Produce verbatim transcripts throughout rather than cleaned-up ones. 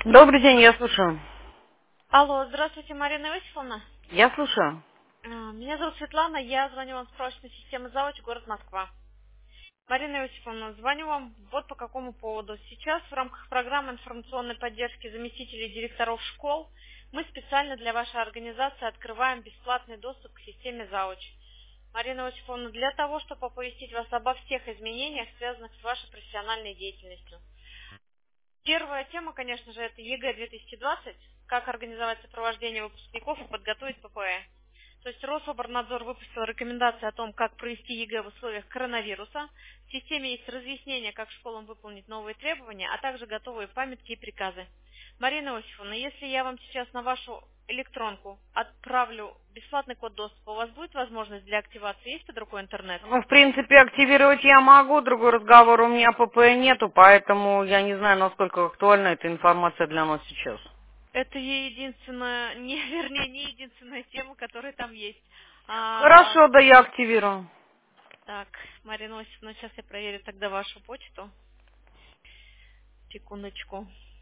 Добрый день, я слушаю. Алло, здравствуйте, Марина Иосифовна. Я слушаю. А, Меня зовут Светлана, я звоню вам с справочной системы Завоч, город Москва. Марина Иосифовна, звоню вам вот по какому поводу. Сейчас в рамках программы информационной поддержки заместителей директоров школ мы специально для вашей организации открываем бесплатный доступ к системе Завоч. Марина Иосифовна, для того, чтобы оповестить вас обо всех изменениях, связанных с вашей профессиональной деятельностью. Первая тема, конечно же, это ЕГЭ две тысячи двадцать, как организовать сопровождение выпускников и подготовить ППЭ. То есть Рособорнадзор выпустил рекомендации о том, как провести ЕГЭ в условиях коронавируса. В системе есть разъяснение, как школам выполнить новые требования, а также готовые памятки и приказы. Марина Иосифовна, если я вам сейчас на вашу электронку отправлю бесплатный код доступа, у вас будет возможность для активации? Есть под рукой интернет? Ну, в принципе, активировать я могу, другой разговор, у меня ПП нету, поэтому я не знаю, насколько актуальна эта информация для нас сейчас. Это единственная, не, вернее, не единственная тема, которая там есть. А, Хорошо, да я активирую. так, Марина Осиповна, сейчас я проверю тогда вашу почту. Секундочку.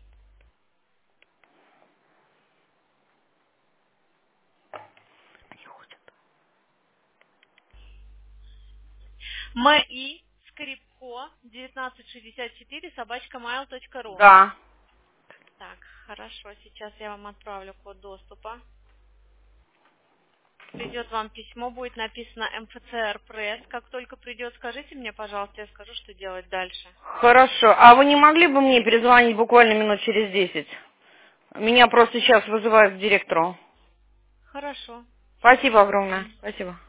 МИ Скрипко девятнадцать шестьдесят четыре собачка mail точка ру. Да. Так, хорошо, сейчас я вам отправлю код доступа. Придет вам письмо, будет написано эм эф цэ эр пресс. Как только придет, скажите мне, пожалуйста, я скажу, что делать дальше. Хорошо. А вы не могли бы мне перезвонить буквально минут через десять? Меня просто сейчас вызывают к директору. Хорошо. Спасибо огромное. Спасибо.